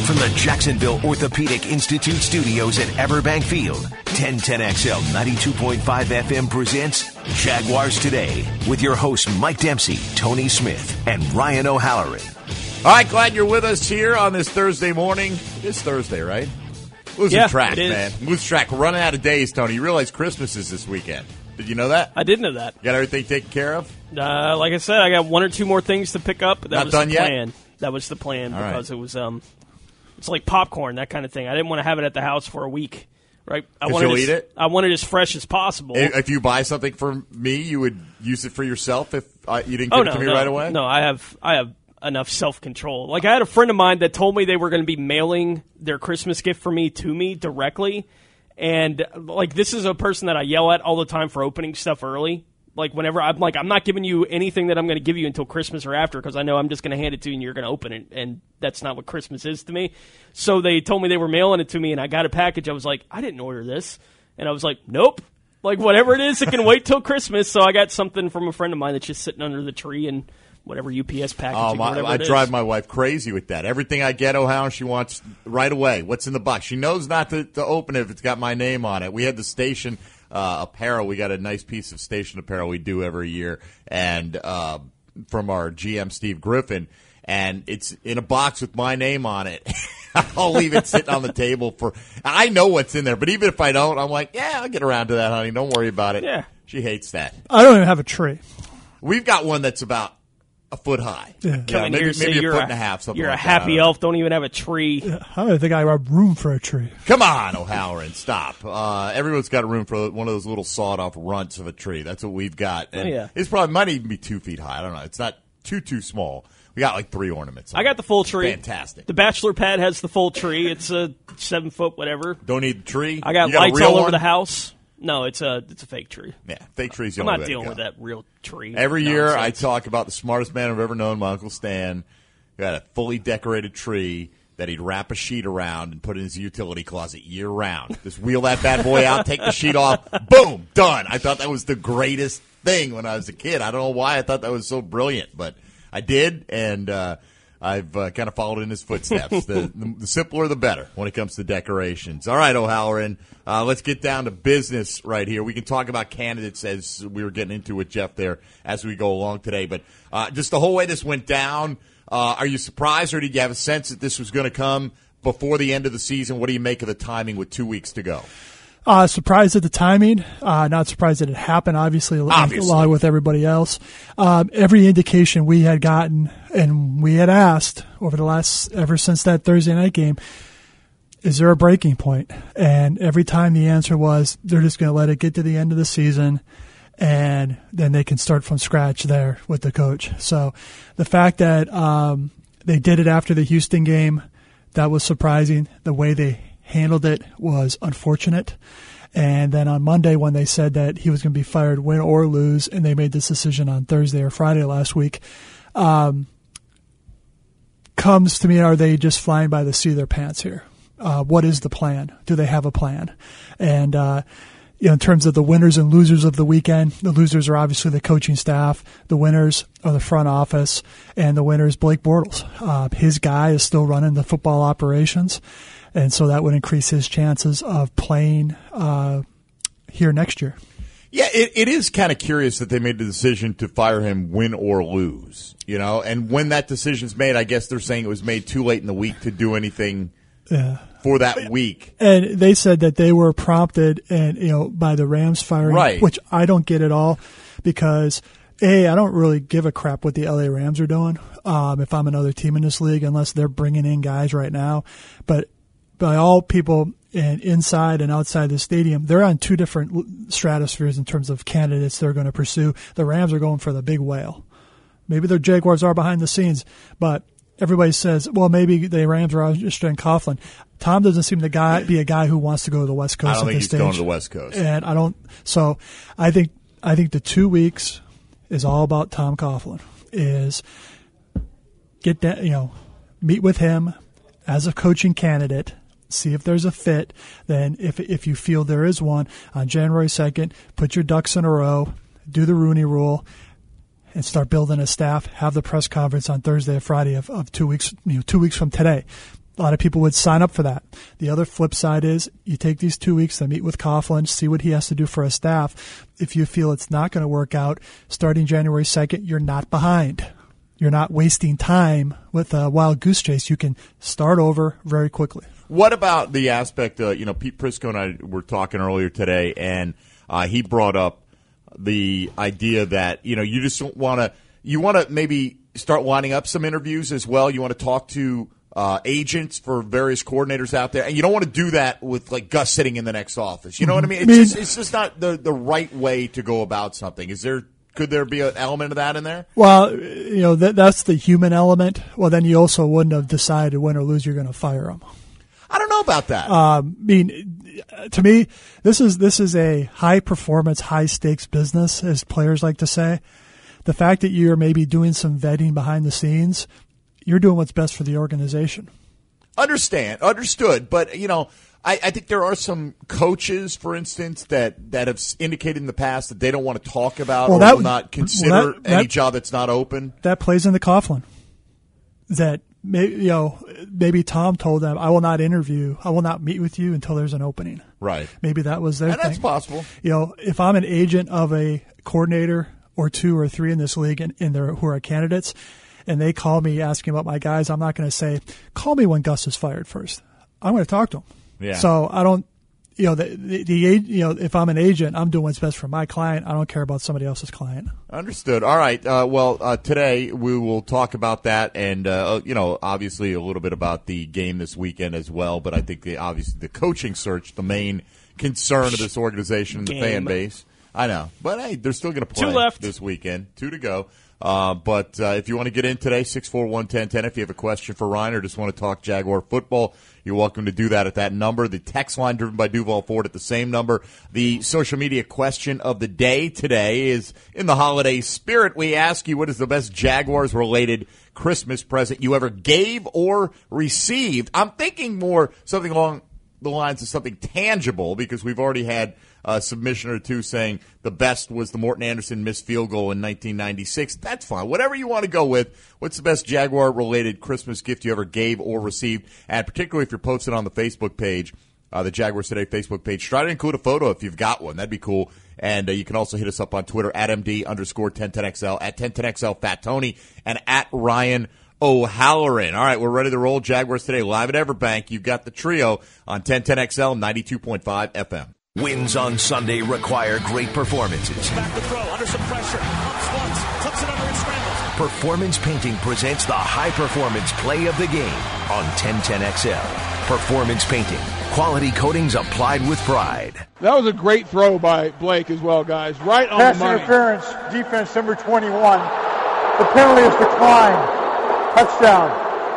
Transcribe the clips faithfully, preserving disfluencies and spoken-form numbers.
From the Jacksonville Orthopedic Institute studios at Everbank Field, ten ten X L ninety-two point five F M presents Jaguars Today with your hosts Mike Dempsey, Tony Smith, and Ryan O'Halloran. All right, glad you're with us here on this Thursday morning. It's Thursday, right? Losing yeah, track, man. Losing track. We're running out of days, Tony. You realize Christmas is this weekend. Did you know that? I did know that. You got everything taken care of? Uh, like I said, I got one or two more things to pick up. That Not was done the yet? plan. That was the plan All because right. it was um, it's like popcorn, that kind of thing. I didn't want to have it at the house for a week, right? I 'Cause wanted you'll it eat as, it? I wanted it as fresh as possible. If if you buy something for me, you would use it for yourself if uh, you didn't oh give no, it to me no, right away? no, I have I have enough self control. Like I had a friend of mine that told me they were going to be mailing their Christmas gift for me to me directly, and like this is a person that I yell at all the time for opening stuff early. Like, whenever I'm like, I'm not giving you anything that I'm going to give you until Christmas or after because I know I'm just going to hand it to you and you're going to open it, and that's not what Christmas is to me. So they told me they were mailing it to me, and I got a package. I was like, I didn't order this. And I was like, nope. Like, whatever it is, it can wait till Christmas. So I got something from a friend of mine that's just sitting under the tree and whatever U P S packaging Oh, or my, whatever I it is. drive my wife crazy with that. Everything I get, O'Howe, she wants right away. What's in the box? She knows not to, to open it if it's got my name on it. We had the station uh, apparel. We got a nice piece of station apparel we do every year, and uh, from our G M, Steve Griffin, and it's in a box with my name on it. I'll leave it sitting on the table for – I know what's in there, but even if I don't, I'm like, yeah, I'll get around to that, honey. Don't worry about it. Yeah. She hates that. I don't even have a tree. We've got one that's about – a foot high. Yeah. Come in maybe, here, say maybe a you're foot and a half. Something You're like a that. I happy don't know. elf. Don't even have a tree. I don't think I have room for a tree. Come on, O'Halloran, stop. Uh, everyone's got room for one of those little sawed-off runts of a tree. That's what we've got. And Oh, yeah. It's probably might even be two feet high. I don't know. It's not too, too small. We got like three ornaments. I got the full tree. Fantastic. The bachelor pad has the full tree. It's a seven foot whatever. Don't need the tree. I got, You got a lights real all over one? the house. No, it's a it's a fake tree. Yeah, fake trees. the I'm only not way to dealing go. with that real tree. Every year I nonsense. talk about the smartest man I've ever known, my Uncle Stan, who had a fully decorated tree that he'd wrap a sheet around and put in his utility closet year round. Just wheel that bad boy out, take the sheet off, boom, done. I thought that was the greatest thing when I was a kid. I don't know why I thought that was so brilliant, but I did, and uh, I've uh, kind of followed in his footsteps. the, the, the simpler, the better when it comes to decorations. All right, O'Halloran, uh, let's get down to business right here. We can talk about candidates as we were getting into with Jeff there as we go along today. But uh, just the whole way this went down, uh, are you surprised or did you have a sense that this was going to come before the end of the season? What do you make of the timing with two weeks to go? Uh, surprised at the timing. Uh, not surprised that it happened, obviously, Obviously. along with everybody else. Um, every indication we had gotten and we had asked over the last, ever since that Thursday night game, is there a breaking point? And every time the answer was they're just going to let it get to the end of the season and then they can start from scratch there with the coach. So the fact that um, they did it after the Houston game, that was surprising. The way they handled it was unfortunate. And then on Monday when they said that he was going to be fired win or lose, and they made this decision on Thursday or Friday last week, um, comes to me, are they just flying by the seat of their pants here? Uh, what is the plan? Do they have a plan? And, uh, you know, in terms of the winners and losers of the weekend, the losers are obviously the coaching staff. The winners are the front office, and the winner is Blake Bortles. Uh, his guy is still running the football operations. And so that would increase his chances of playing uh, here next year. Yeah, it, it is kind of curious that they made the decision to fire him win or lose, you know. And when that decision's made, I guess they're saying it was made too late in the week to do anything Yeah. for that week. And they said that they were prompted and you know by the Rams firing, Right. which I don't get at all because, A, I don't really give a crap what the L A Rams are doing um, if I'm another team in this league unless they're bringing in guys right now. But by all people and inside and outside the stadium, they're on two different stratospheres in terms of candidates they're going to pursue. The Rams are going for the big whale. Maybe the Jaguars are behind the scenes, but everybody says, well, maybe the Rams are interested in Coughlin. Tom doesn't seem to guy, be a guy who wants to go to the West Coast I don't at think this he's stage. going to the West Coast. And I don't. So I think I think the two weeks is all about Tom Coughlin. Is get that, you know, meet with him as a coaching candidate. See if there's a fit. Then if if you feel there is one, on January second, put your ducks in a row, do the Rooney Rule, and start building a staff. Have the press conference on Thursday or Friday of, of two weeks, you know, two weeks from today. A lot of people would sign up for that. The other flip side is you take these two weeks to meet with Coughlin, see what he has to do for his staff. If you feel it's not going to work out, starting January second, you're not behind. You're not wasting time with a wild goose chase. You can start over very quickly. What about the aspect, uh, you know, Pete Prisco and I were talking earlier today, and uh, he brought up the idea that, you know, you just want to, you want to maybe start lining up some interviews as well. You want to talk to uh, agents for various coordinators out there, and you don't want to do that with, like, Gus sitting in the next office. You know what I mean? It's, just, it's just not the, the right way to go about something. Is there, could there be an element of that in there? Well, you know, that, that's the human element. Well, then you also wouldn't have decided win or lose you're going to fire him. I don't know about that. Um, I mean, to me, this is this is a high performance, high stakes business, as players like to say. The fact that you're maybe doing some vetting behind the scenes, you're doing what's best for the organization. Understand, understood. But you know, I, I think there are some coaches, for instance, that, that have indicated in the past that they don't want to talk about well, or that, will not consider well, that, any that, job that's not open. That plays into Coughlin. That. Maybe, you know, maybe Tom told them, I will not interview, I will not meet with you until there's an opening. Right. Maybe that was their and thing. That's possible. You know, if I'm an agent of a coordinator or two or three in this league and, and they're, who are candidates, and they call me asking about my guys, I'm not going to say, call me when Gus is fired first. I'm going to talk to him. Yeah. So I don't, you know, the, the, the you know, if I'm an agent, I'm doing what's best for my client. I don't care about somebody else's client. Understood. All right. Uh, well, uh, today we will talk about that, and uh, you know, obviously a little bit about the game this weekend as well. But I think the obviously the coaching search, the main concern of this organization and the game. fan base. I know, but hey, they're still going to play Two left. this weekend. Two to go. Uh, but uh, if you want to get in today, six four one, one zero one zero. If you have a question for Ryan or just want to talk Jaguar football, you're welcome to do that at that number. The text line driven by Duval Ford at the same number. The social media question of the day today is, in the holiday spirit, we ask you, what is the best Jaguars-related Christmas present you ever gave or received? I'm thinking more something along the lines of something tangible, because we've already had a submission or two saying the best was the Morton Anderson missed field goal in nineteen ninety-six. That's fine. Whatever you want to go with. What's the best Jaguar-related Christmas gift you ever gave or received? And particularly if you're posted on the Facebook page, uh, the Jaguars Today Facebook page, try to include a photo if you've got one. That'd be cool. And uh, you can also hit us up on Twitter at M D underscore ten ten X L, at ten ten X L Fat Tony, and at Ryan O'Halloran. All right, we're ready to roll. Jaguars Today live at Everbank. You've got the trio on ten ten X L ninety-two point five F M. Wins on Sunday require great performances. Back to throw, under some pressure, humps once, flips it under and scrambles. Performance Painting presents the high-performance play of the game on ten ten X L. Performance Painting, quality coatings applied with pride. That was a great throw by Blake as well, guys. Right on Pass the money. interference, defense number twenty-one. The penalty is declined. Touchdown.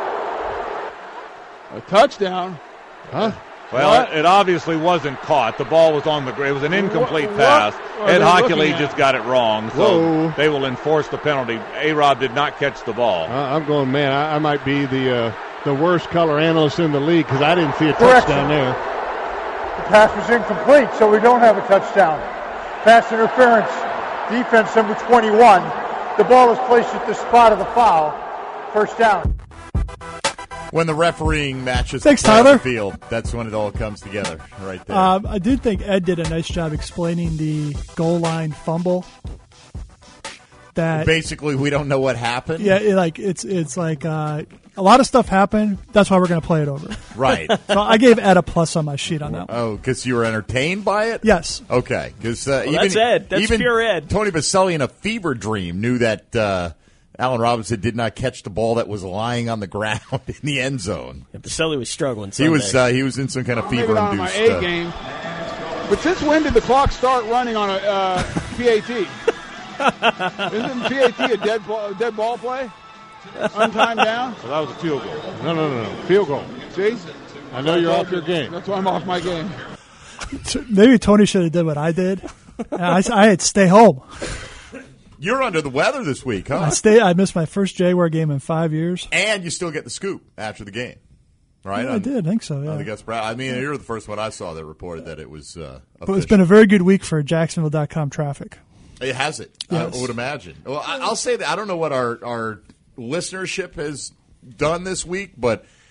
A touchdown? Huh? Well, What? it, it obviously wasn't caught. The ball was on the ground. It was an incomplete What- pass. what are Ed they Hockley looking at? just got it wrong, so Whoa. they will enforce the penalty. A-Rob did not catch the ball. Uh, I'm going, man, I, I might be the uh, the worst color analyst in the league because I didn't see a Correction. touchdown there. The pass was incomplete, so we don't have a touchdown. Pass interference, defense number twenty-one. The ball is placed at the spot of the foul. First down. When the refereeing matches Thanks, the play on Tyler. the field, that's when it all comes together right there. Um, I did think Ed did a nice job explaining the goal line fumble. That Basically, we don't know what happened. yeah, it, like it's it's like uh, a lot of stuff happened. That's why we're going to play it over. Right. So I gave Ed a plus on my sheet on that one. Oh, because you were entertained by it? Yes. Okay. Because uh, even, that's Ed. That's even pure Ed. Tony Baselli in a fever dream knew that uh, Allen Robinson did not catch the ball that was lying on the ground in the end zone. Yeah, Baselli was struggling He Sunday. was uh, he was in some kind of I'll leave it on my fever-induced. A Uh, game. But since when did the clock start running on a uh, P A T? Isn't P A T a dead ball, dead ball play? Untimed down? So that was a field goal. No, no, no, no. Field goal. See? I know you're off your game. That's why I'm off my game. Maybe Tony should have did what I did. I, I had to stay home. You're under the weather this week, huh? I stay. I missed my first Jaguar game in five years. And you still get the scoop after the game, right? Yeah, I On- did. I think so. on Yeah. the Gus Brown. I mean, you're the first one I saw that reported that it was. Uh, But it's been a very good week for Jacksonville dot com traffic. It has it. Yes. I would imagine. Well, I, I'll say that I don't know what our, our listenership has done this week, but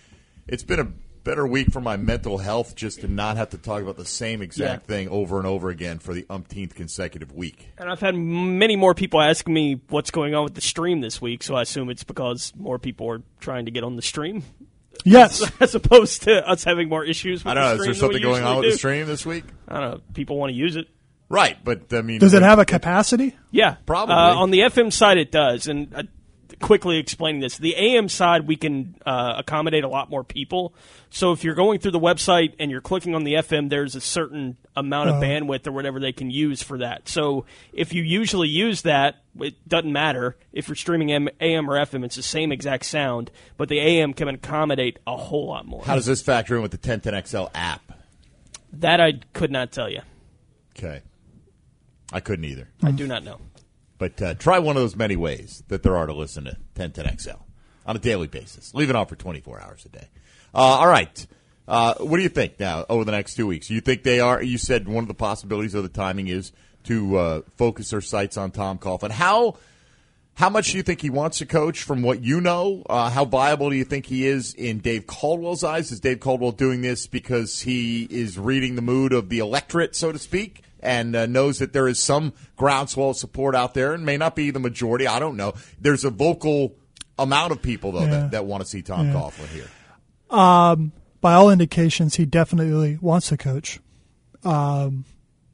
It's been a better week for my mental health just to not have to talk about the same exact Yeah. thing over and over again for the umpteenth consecutive week. And I've had many more people asking me what's going on with the stream this week, so I assume it's because more people are trying to get on the stream. Yes. As opposed to us having more issues with I don't know. the Is stream there than something we going on usually with do. the stream this week? I don't know. People want to use it. Right, but I mean, Does it when- have a capacity? Yeah. Probably. Uh, on the F M side, it does. And uh, quickly explaining this, the A M side, we can uh, accommodate a lot more people. So if you're going through the website and you're clicking on the F M, there's a certain amount of Oh. bandwidth or whatever they can use for that. So if you usually use that, it doesn't matter. If you're streaming M- A M or F M, it's the same exact sound, but the A M can accommodate a whole lot more. How does this factor in with the ten ten X L app? That I could not tell you. Okay. I couldn't either. I do not know. But uh, try one of those many ways that there are to listen to ten ten X L on a daily basis. Leave it on for twenty-four hours a day. Uh, all right. Uh, what do you think now over the next two weeks? You think they are? You said one of the possibilities of the timing is to uh, focus their sights on Tom Coughlin. How how much do you think he wants to coach from what you know? Uh, how viable do you think he is in Dave Caldwell's eyes? Is Dave Caldwell doing this because he is reading the mood of the electorate, so to speak? And uh, knows that there is some groundswell of support out there, and may not be the majority. I don't know. There's a vocal amount of people, though, Yeah. that, that want to see Tom Yeah. Coughlin here. Um, by all indications, he definitely wants to coach. Um,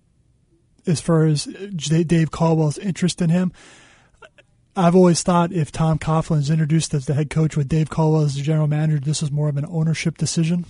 as far as J- Dave Caldwell's interest in him, I've always thought if Tom Coughlin is introduced as the head coach with Dave Caldwell as the general manager, this is more of an ownership decision.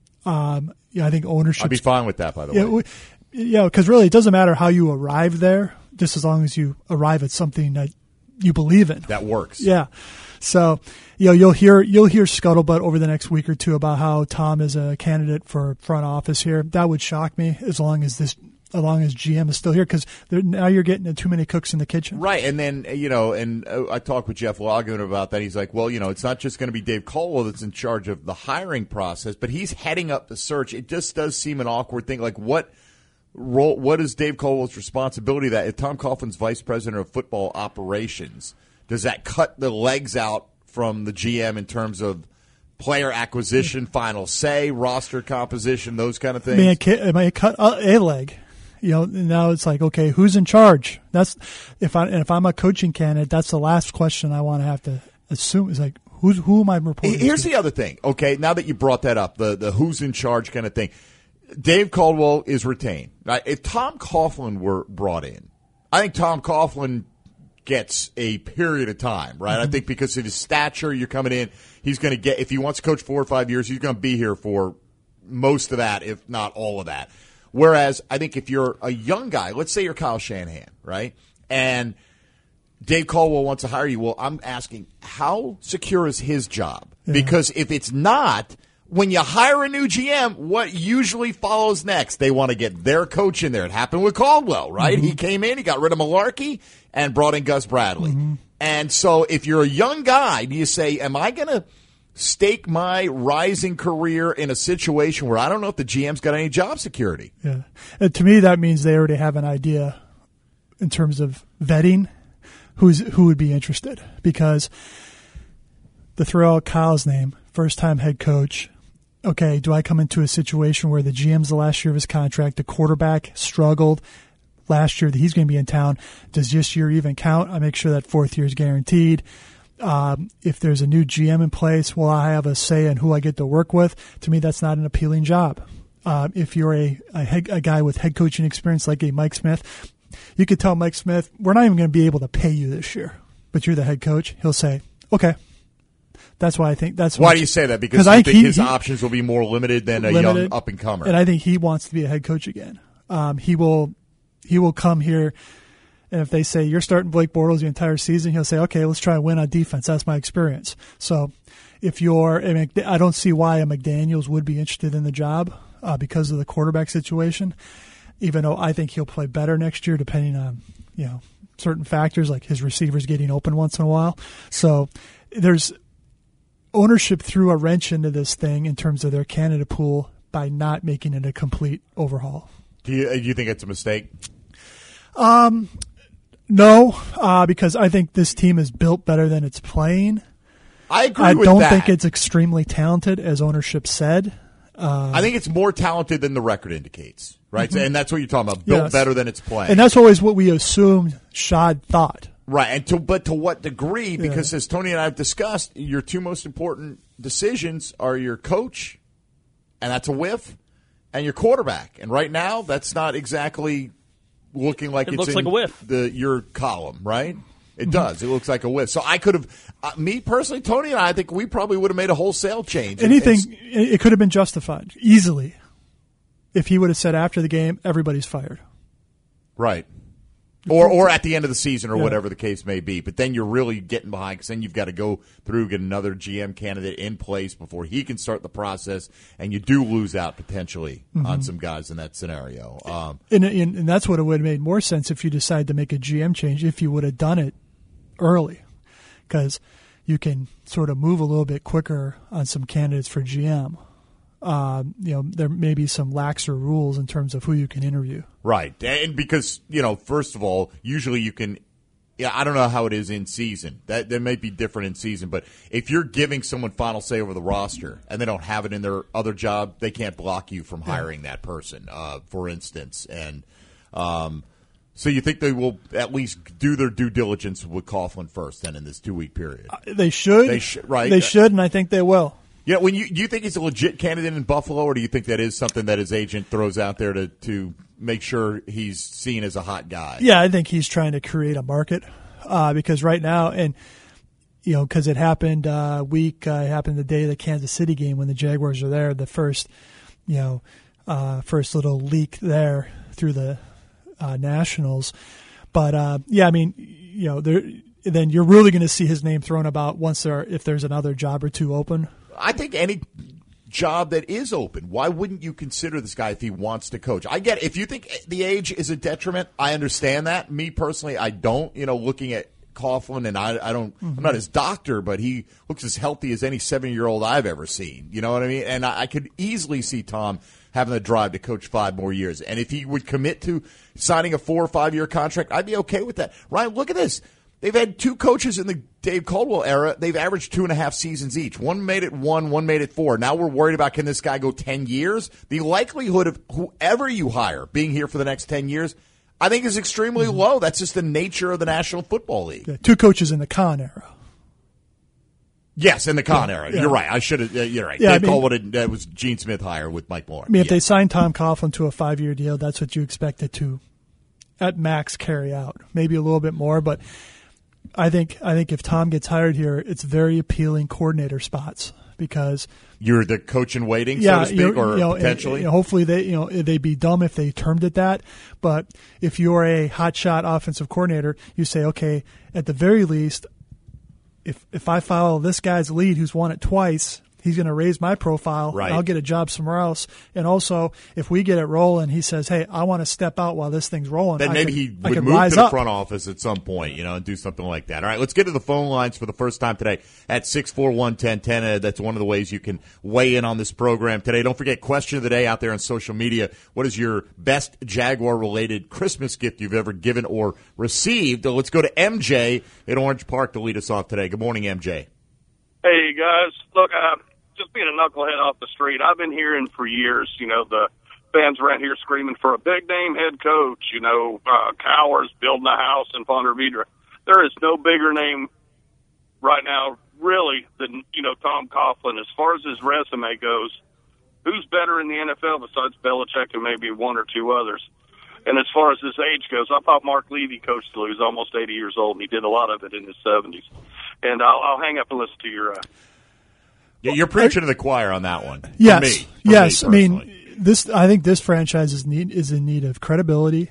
Um, yeah, I think ownership. I'd be fine with that, by the Yeah, way. we, yeah, because really, it doesn't matter how you arrive there, just as long as you arrive at something that you believe in. That works. Yeah. So, you know, you'll hear you'll hear scuttlebutt over the next week or two about how Tom is a candidate for front office here. That would shock me as long as this, as long as G M is still here, because now you're getting too many cooks in the kitchen. Right, and then, you know, and uh, I talked with Jeff Logan about that. He's like, well, you know, it's not just going to be Dave Caldwell that's in charge of the hiring process, but he's heading up the search. It just does seem an awkward thing. Like, what role, what is Dave Caldwell's responsibility that if Tom Coughlin's vice president of football operations, does that cut the legs out from the G M in terms of player acquisition, final say, roster composition, those kind of I things? mean, it, ca- it might cut a a leg. You know, now it's like, okay, who's in charge? That's if I and if I'm a coaching candidate, that's the last question I want to have to assume is like, who's who am I reporting? Here's to? the other thing. Okay, now that you brought that up, the the who's in charge kind of thing. Dave Caldwell is retained. Right? If Tom Coughlin were brought in, I think Tom Coughlin gets a period of time, right? Mm-hmm. I think because of his stature, you're coming in, he's going to get, if he wants to coach four or five years, he's going to be here for most of that, if not all of that. Whereas I think if you're a young guy, let's say you're Kyle Shanahan, right? And Dave Caldwell wants to hire you. Well, I'm asking, how secure is his job? Yeah. Because if it's not, when you hire a new G M, what usually follows next? They want to get their coach in there. It happened with Caldwell, right? Mm-hmm. He came in, he got rid of Malarkey, and brought in Gus Bradley. Mm-hmm. And so if you're a young guy, do you say, am I going to stake my rising career in a situation where I don't know if the G M's got any job security? Yeah, and to me that means they already have an idea in terms of vetting who's who would be interested, because to throw out Kyle's name, first time head coach. Okay, do I come into a situation where the G M's the last year of his contract, the quarterback struggled last year that he's going to be in town? Does this year even count? I make sure that fourth year is guaranteed. Um, if there's a new G M in place, will I have a say in who I get to work with? To me, that's not an appealing job. Uh, if you're a a, head, a guy with head coaching experience like a Mike Smith, you could tell Mike Smith, we're not even going to be able to pay you this year, but you're the head coach. He'll say, okay. That's why I think that's Why what, do you say that? Because you I think, think he- his he- options will be more limited than a limited, young up-and-comer. And I think he wants to be a head coach again. Um, he will he will come here, and if they say you're starting Blake Bortles the entire season, he'll say, okay, let's try and win on defense. That's my experience. So if you're, I, mean, I don't see why a McDaniels would be interested in the job uh, because of the quarterback situation, even though I think he'll play better next year depending on, you know, certain factors like his receivers getting open once in a while. So there's ownership threw a wrench into this thing in terms of their candidate pool by not making it a complete overhaul. Do you, do you think it's a mistake? No, uh, because I think this team is built better than it's playing. I agree I with don't that. think it's extremely talented, as ownership said. Uh, I think it's more talented than the record indicates, right? Mm-hmm. And that's what you're talking about. Built yes. better than it's playing. And that's always what we assumed Shad thought. Right, and to, but to what degree? Because yeah. as Tony and I have discussed, your two most important decisions are your coach, and that's a whiff, and your quarterback. And right now, that's not exactly looking like it it's looks in like a whiff. The, your column, right? It Mm-hmm. does. It looks like a whiff. So I could have, uh, me personally, Tony and I, I think we probably would have made a wholesale change. Anything, it's, it could have been justified easily if he would have said after the game, everybody's fired. Right. Or or at the end of the season or yeah. whatever the case may be. But then you're really getting behind because then you've got to go through, get another G M candidate in place before he can start the process, and you do lose out potentially mm-hmm. on some guys in that scenario. Um, and, and, and that's what it would have made more sense if you decided to make a G M change, if you would have done it early, because you can sort of move a little bit quicker on some candidates for G M. Uh, you know, there may be some laxer rules in terms of who you can interview. Right. And because, you know, first of all, usually you can, yeah, I don't know how it is in season. That, that may be different in season, but if you're giving someone final say over the roster and they don't have it in their other job, they can't block you from hiring yeah. that person, uh, for instance. And, um, so you think they will at least do their due diligence with Coughlin first then in this two-week period? Uh, they should. They should, right? They should, and I think they will. Yeah, when you do you think he's a legit candidate in Buffalo, or do you think that is something that his agent throws out there to, to make sure he's seen as a hot guy? Yeah, I think he's trying to create a market uh, because right now, and you know, because it happened uh, week, uh, it happened the day of the Kansas City game when the Jaguars were there. The first, you know, uh, first little leak there through the uh, Nationals, but uh, yeah, I mean, you know, there. Then you're really going to see his name thrown about once there, if there's another job or two open. I think any job that is open, why wouldn't you consider this guy if he wants to coach? I get it. If you think the age is a detriment, I understand that. Me personally, I don't. You know, looking at Coughlin, and I, I don't. Mm-hmm. I'm not his doctor, but he looks as healthy as any seven-year-old I've ever seen. You know what I mean? And I, I could easily see Tom having the drive to coach five more years. And if he would commit to signing a four or five-year contract, I'd be okay with that. Ryan, look at this. They've had two coaches in the Dave Caldwell era. They've averaged two and a half seasons each. One made it one, one made it four. Now we're worried about, can this guy go ten years? The likelihood of whoever you hire being here for the next ten years, I think, is extremely mm-hmm. low. That's just the nature of the National Football League. Yeah, two coaches in the Kahn era. Yes, in the Kahn yeah, era. Yeah. You're right. I should have. Uh, you're right. Yeah, Dave I mean, Caldwell that was Gene Smith hire with Mike Moore. I mean, if yeah. they signed Tom Coughlin to a five-year deal, that's what you expected to, at max, carry out. Maybe a little bit more, but I think I think if Tom gets hired here, it's very appealing coordinator spots because you're the coach in waiting, yeah, so to speak, or you know, potentially. And, you know, hopefully, they you know they'd be dumb if they termed it that. But if you're a hotshot offensive coordinator, you say, okay, at the very least, if if I follow this guy's lead, who's won it twice, he's going to raise my profile. Right. And I'll get a job somewhere else. And also, if we get it rolling, he says, hey, I want to step out while this thing's rolling. Then I maybe could, he I would could move rise to the up. front office at some point, you know, and do something like that. All right, let's get to the phone lines for the first time today at six four one, one zero one zero. That's one of the ways you can weigh in on this program today. Don't forget, question of the day out there on social media. What is your best Jaguar-related Christmas gift you've ever given or received? Let's go to M J in Orange Park to lead us off today. Good morning, M J. Hey, guys. Look, uh, just being a knucklehead off the street, I've been hearing for years, you know, the fans around here screaming for a big-name head coach, you know, uh, Cowers building a house in Ponte Vedra. There is no bigger name right now, really, than, you know, Tom Coughlin. As far as his resume goes, who's better in the N F L besides Belichick and maybe one or two others? And as far as his age goes, I thought Mark Levy coached till he was almost eighty years old, and he did a lot of it in his seventies. And I'll, I'll hang up and listen to your... Uh, yeah, you're preaching to the choir on that one. Yes, for me, for yes. Me I mean, this. I think this franchise is need is in need of credibility,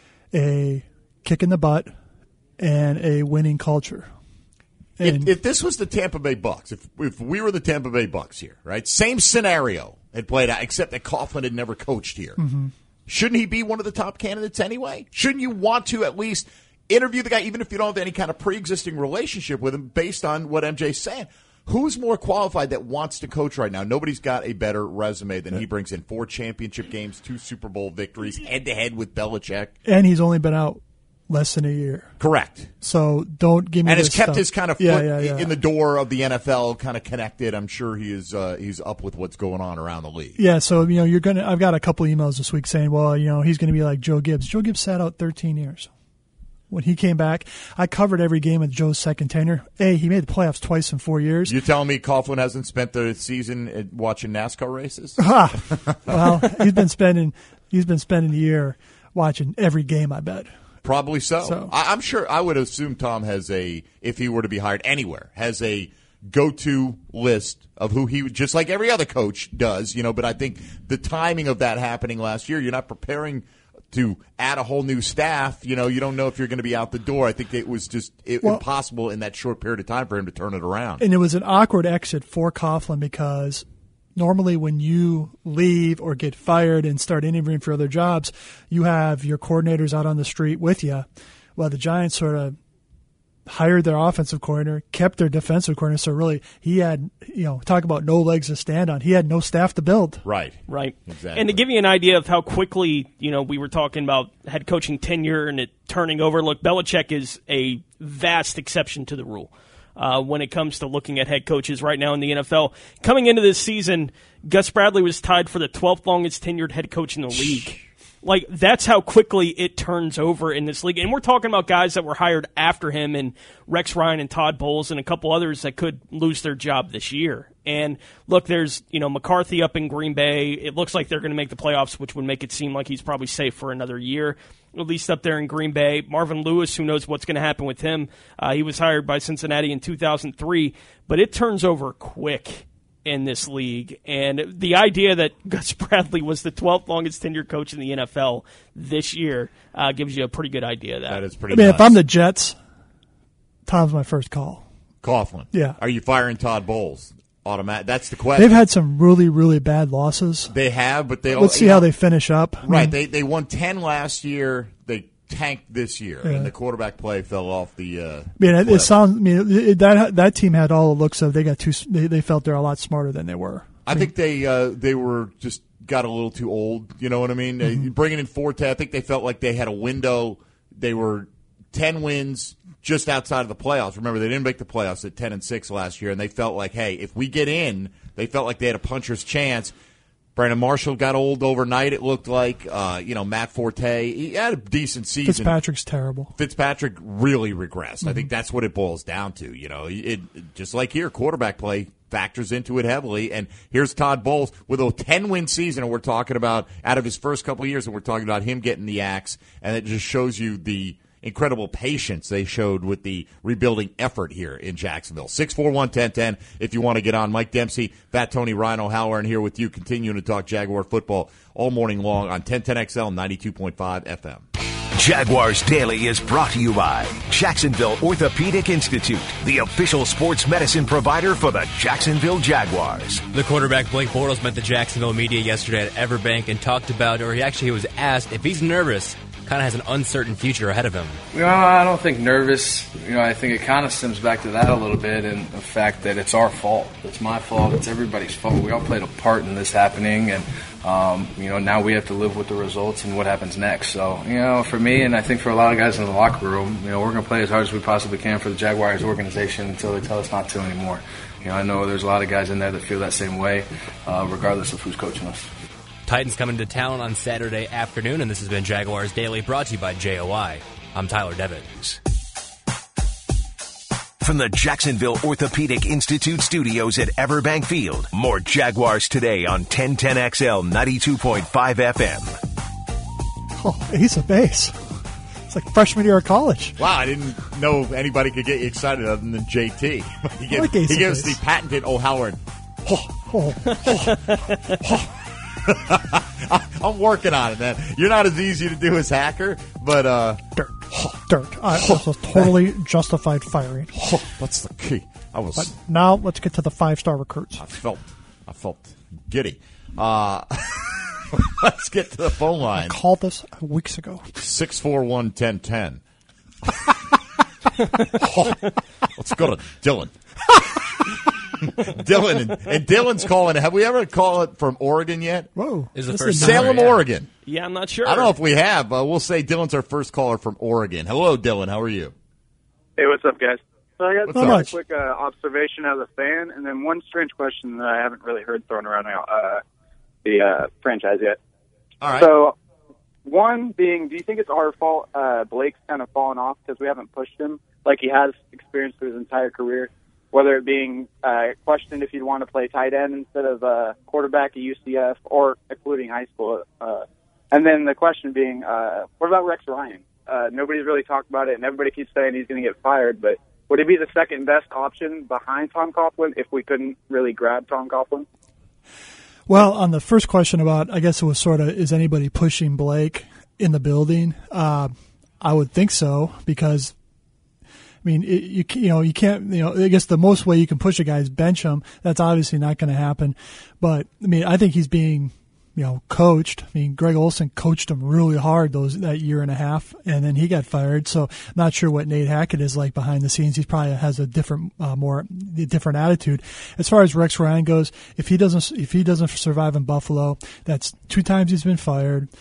a kick in the butt, and a winning culture. If, if this was the Tampa Bay Bucks, if if we were the Tampa Bay Bucks here, right? Same scenario had played out, except that Coughlin had never coached here. Mm-hmm. Shouldn't he be one of the top candidates anyway? Shouldn't you want to at least interview the guy, even if you don't have any kind of pre-existing relationship with him, based on what M J's saying? Who's more qualified that wants to coach right now? Nobody's got a better resume than he brings in. Four championship games, two Super Bowl victories, head-to-head with Belichick. And he's only been out less than a year. Correct. So don't give me. And this has kept stuff. his kind of yeah, foot yeah, yeah. in the door of the N F L, kind of connected. I'm sure he is. Uh, he's up with what's going on around the league. Yeah. So you know, you're gonna. I've got a couple emails this week saying, well, you know, he's going to be like Joe Gibbs. Joe Gibbs sat out thirteen years. When he came back, I covered every game of Joe's second tenure. A, he made the playoffs twice in four years. You telling me Coughlin hasn't spent the season watching NASCAR races? Well, he's been spending he's been spending the year watching every game, I bet. Probably so. so. I, I'm sure. I would assume Tom has a, if he were to be hired anywhere, has a go-to list of who he would, just like every other coach does. You know, but I think the timing of that happening last year, you're not preparing to add a whole new staff. You know, you don't know if you're going to be out the door. I think it was just it, well, impossible in that short period of time for him to turn it around. And it was an awkward exit for Coughlin because normally when you leave or get fired and start interviewing for other jobs, you have your coordinators out on the street with you. Well, the Giants sort of hired their offensive coordinator, kept their defensive coordinator. So really, he had, you know, talk about no legs to stand on. He had no staff to build. Right. Right. Exactly. And to give you an idea of how quickly, you know, we were talking about head coaching tenure and it turning over. Look, Belichick is a vast exception to the rule uh, when it comes to looking at head coaches right now in the N F L. Coming into this season, Gus Bradley was tied for the twelfth longest tenured head coach in the league. Like, that's how quickly it turns over in this league. And we're talking about guys that were hired after him and Rex Ryan and Todd Bowles and a couple others that could lose their job this year. And, look, there's, you know, McCarthy up in Green Bay. It looks like they're going to make the playoffs, which would make it seem like he's probably safe for another year, at least up there in Green Bay. Marvin Lewis, who knows what's going to happen with him. Uh, he was hired by Cincinnati in two thousand three. But it turns over quick in this league, and the idea that Gus Bradley was the twelfth longest tenured coach in the N F L this year uh, gives you a pretty good idea of that. That is pretty I mean, nuts. if I'm the Jets, Tom's my first call. Coughlin. Yeah. Are you firing Todd Bowles? Automatic. That's the question. They've had some really, really bad losses. They have, but they. Let's see know, how they finish up. Right. I mean, they they won ten last year. They tanked this year, Yeah. and the quarterback play fell off the. Uh, I mean, it, it cliff. sounds. I mean, it, that that team had all the looks of they got too. They, they felt they're a lot smarter than they were. I think they uh, they were just got a little too old. You know what I mean? Mm-hmm. They, bringing in Forte, I think they felt like they had a window. They were ten wins just outside of the playoffs. Remember, they didn't make the playoffs at ten and six last year, and they felt like, hey, if we get in, they felt like they had a puncher's chance. Brandon Marshall got old overnight, it looked like. Uh, you know, Matt Forte, he had a decent season. Fitzpatrick's terrible. Fitzpatrick really regressed. Mm-hmm. I think that's what it boils down to. You know, it, just like here, quarterback play factors into it heavily. And here's Todd Bowles with a ten-win season, and we're talking about out of his first couple of years, and we're talking about him getting the axe. And it just shows you the incredible patience they showed with the rebuilding effort here in Jacksonville. six four one, ten ten if you want to get on. Mike Dempsey, Fat Tony, Ryan O'Halloran here with you, continuing to talk Jaguar football all morning long on ten ten X L ninety-two point five F M. Jaguars Daily is brought to you by Jacksonville Orthopedic Institute, the official sports medicine provider for the Jacksonville Jaguars. The quarterback Blake Bortles met the Jacksonville media yesterday at Everbank and talked about, or he actually he was asked if he's nervous, kind of has an uncertain future ahead of him. You know, I don't think nervous. You know, I think it kind of stems back to that a little bit and the fact that it's our fault. It's my fault. It's everybody's fault. We all played a part in this happening, and Um, you know, now we have to live with the results and what happens next. So, you know, for me and I think for a lot of guys in the locker room, you know, we're going to play as hard as we possibly can for the Jaguars organization until they tell us not to anymore. You know, I know there's a lot of guys in there that feel that same way, uh, regardless of who's coaching us. Titans coming to town on Saturday afternoon, and this has been Jaguars Daily, brought to you by J O I. I'm Tyler Devins. From the Jacksonville Orthopedic Institute studios at Everbank Field, more Jaguars today on ten ten X L ninety-two point five F M. Oh, Ace of Base. It's like freshman year of college. Wow, I didn't know anybody could get you excited other than J T. he gives, like Ace he of gives Base. the patented O'Halloran. Oh, oh, oh. I'm working on it, man. You're not as easy to do as Hacker, but uh, Dirt. Dirt. I, this was totally justified firing. that's the key. I was. But now let's get to the five-star recruits. I felt. I felt giddy. Uh, let's get to the phone line. I called this weeks ago. Six four one ten ten. Let's go to Dylan. Dylan and, and Dylan's calling. Have we ever called it from Oregon yet? Whoa, Is the this first is Salem, time, yeah. Oregon. Yeah, I'm not sure. I don't know if we have. Uh, we'll say Dylan's our first caller from Oregon. Hello, Dylan. How are you? Hey, what's up, guys? So I got What's a up? quick uh, observation as a fan, and then one strange question that I haven't really heard thrown around uh, the uh, franchise yet. All right. So, one being, do you think it's our fault uh, Blake's kind of fallen off because we haven't pushed him like he has experienced through his entire career? Whether it being uh, questioned if he'd want to play tight end instead of uh, quarterback at U C F or including high school. Uh, and then the question being, uh, what about Rex Ryan? Uh, nobody's really talked about it, and everybody keeps saying he's going to get fired, but would he be the second best option behind Tom Coughlin if we couldn't really grab Tom Coughlin? Well, on the first question about, I guess it was sort of, is anybody pushing Blake in the building? Uh, I would think so, because I mean, it, you you know you can't you know I guess the most way you can push a guy is bench him. That's obviously not going to happen. But I mean, I think he's being you know coached. I mean, Greg Olson coached him really hard those that year and a half, and then he got fired. So I'm not sure what Nate Hackett is like behind the scenes. He probably has a different, uh, more different attitude. As far as Rex Ryan goes, if he doesn't if he doesn't survive in Buffalo, that's two times he's been fired.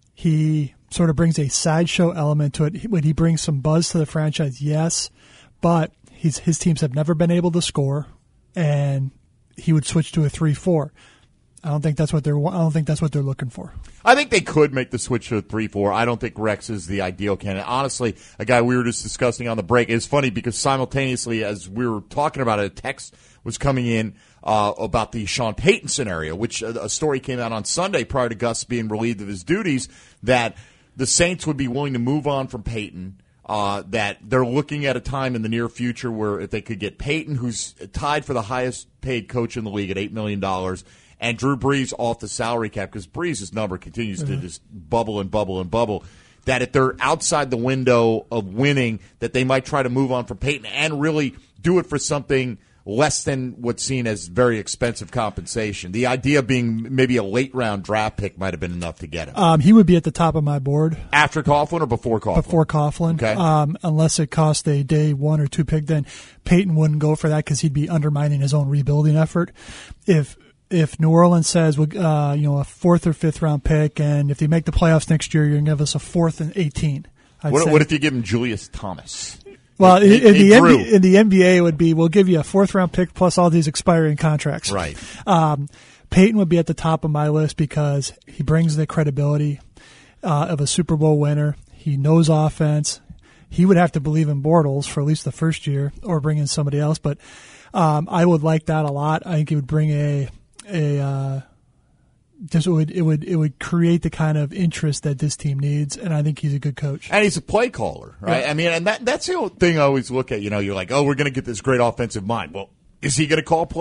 He sort of brings a sideshow element to it. Would he bring some buzz to the franchise? Yes, but he's, his teams have never been able to score, and he would switch to a three four. I don't think that's what they're. I don't think that's what they're looking for. I think they could make the switch to a three four. I don't think Rex is the ideal candidate. Honestly, a guy we were just discussing on the break. It's funny because simultaneously, as we were talking about it, a text was coming in uh, about the Sean Payton scenario, which uh, a story came out on Sunday prior to Gus being relieved of his duties, that the Saints would be willing to move on from Payton. Uh, that they're looking at a time in the near future where if they could get Payton, who's tied for the highest paid coach in the league at eight million dollars, and Drew Brees off the salary cap, because Brees' number continues mm-hmm. to just bubble and bubble and bubble, that if they're outside the window of winning, that they might try to move on from Payton and really do it for something less than what's seen as very expensive compensation. The idea being maybe a late-round draft pick might have been enough to get him. Um, he would be at the top of my board. After Coughlin or before Coughlin? Before Coughlin. Okay. Um, unless it cost a day one or two pick, then Payton wouldn't go for that because he'd be undermining his own rebuilding effort. If if New Orleans says, uh, you know, a fourth or fifth round pick, and if they make the playoffs next year, you're going to give us a fourth and eighteen. I'd What, say. what if you give him Julius Thomas? Well, He- in, in, he the grew. N B A, in the N B A, it would be we'll give you a fourth round pick plus all these expiring contracts. Right. Um, Peyton would be at the top of my list because he brings the credibility uh, of a Super Bowl winner. He knows offense. He would have to believe in Bortles for at least the first year, or bring in somebody else. But um, I would like that a lot. I think it would bring a a uh, just it would it would it would create the kind of interest that this team needs, and I think he's a good coach. And he's a play caller, right? Yeah. I mean, and that that's the thing I always look at. You know, you're like, oh, we're going to get this great offensive mind. Well, is he going to call plays?